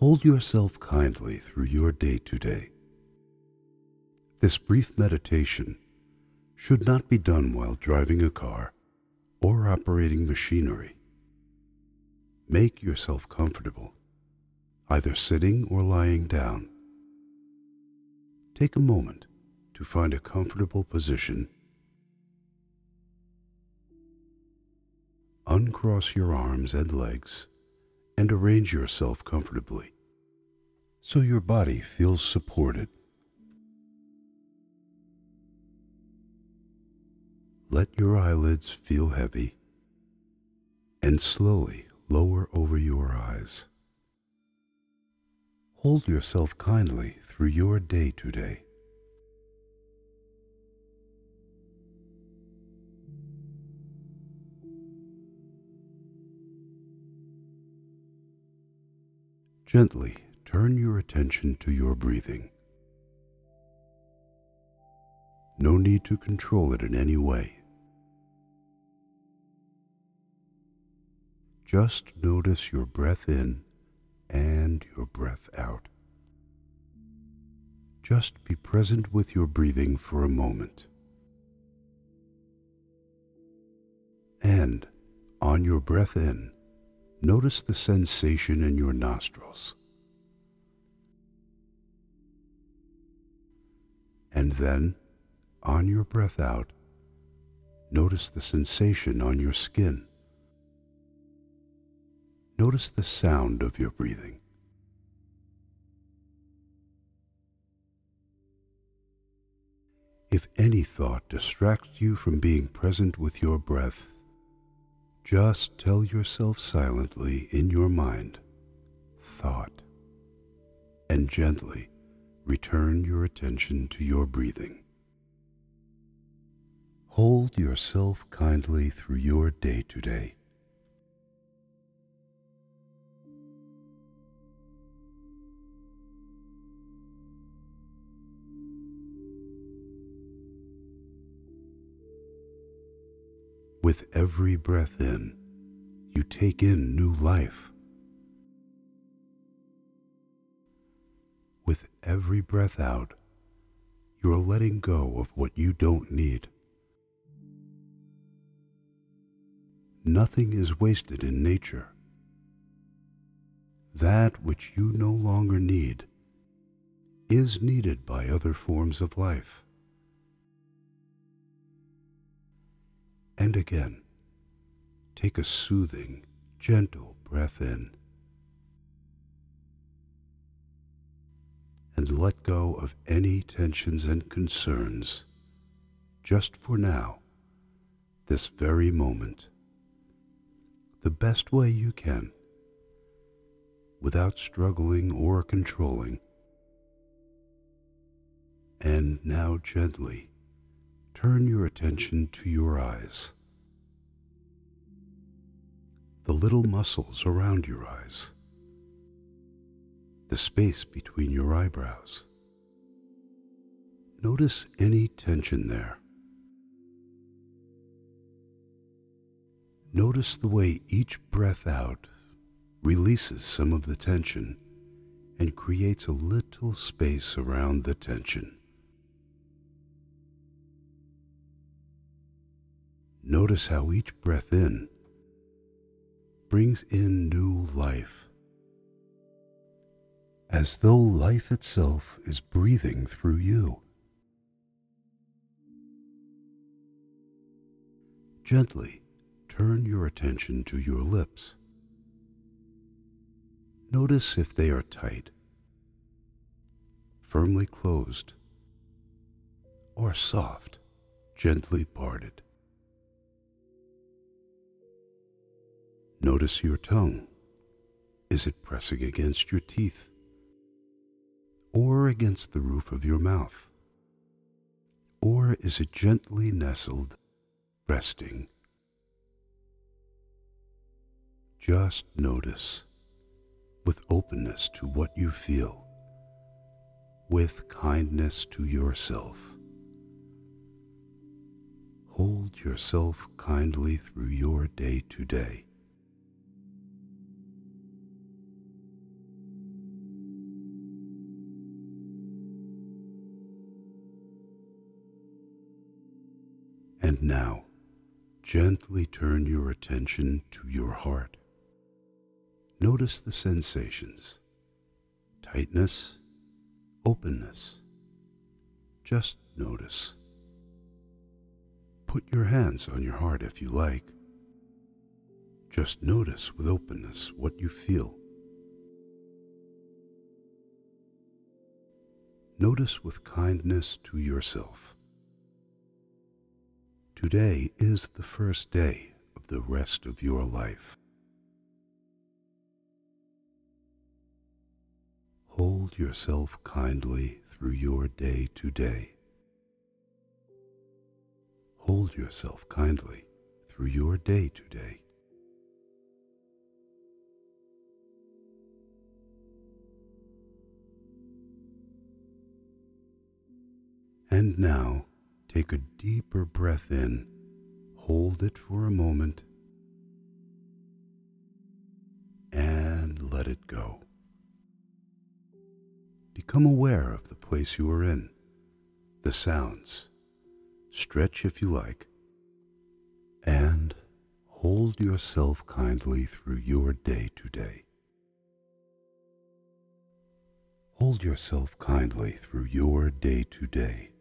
Hold yourself kindly through your day today. This brief meditation should not be done while driving a car or operating machinery. Make yourself comfortable, either sitting or lying down. Take a moment to find a comfortable position. Uncross your arms and legs and arrange yourself comfortably so your body feels supported. Let your eyelids feel heavy and slowly lower over your eyes. Hold yourself kindly through your day today. Gently turn your attention to your breathing. No need to control it in any way. Just notice your breath in and your breath out. Just be present with your breathing for a moment. And on your breath in, notice the sensation in your nostrils. And then, on your breath out, notice the sensation on your skin. Notice the sound of your breathing. If any thought distracts you from being present with your breath, just tell yourself silently in your mind, "thought," and gently return your attention to your breathing. Hold yourself kindly through your day today. With every breath in, you take in new life. With every breath out, you are letting go of what you don't need. Nothing is wasted in nature. That which you no longer need is needed by other forms of life. And again, take a soothing, gentle breath in and let go of any tensions and concerns just for now, this very moment, the best way you can, without struggling or controlling. And now gently turn your attention to your eyes, the little muscles around your eyes, the space between your eyebrows. Notice any tension there. Notice the way each breath out releases some of the tension and creates a little space around the tension. Notice how each breath in brings in new life, as though life itself is breathing through you. Gently turn your attention to your lips. Notice if they are tight, firmly closed, or soft, gently parted. Notice your tongue. Is it pressing against your teeth or against the roof of your mouth? Or is it gently nestled, resting? Just notice, with openness to what you feel, with kindness to yourself. Hold yourself kindly through your day to day. And now, gently turn your attention to your heart. Notice the sensations: tightness, openness. Just notice. Put your hands on your heart if you like. Just notice with openness what you feel. Notice with kindness to yourself. Today is the first day of the rest of your life. Hold yourself kindly through your day today. Hold yourself kindly through your day today. And now, take a deeper breath in, hold it for a moment, and let it go. Become aware of the place you are in, the sounds. Stretch if you like, and hold yourself kindly through your day today. Hold yourself kindly through your day today.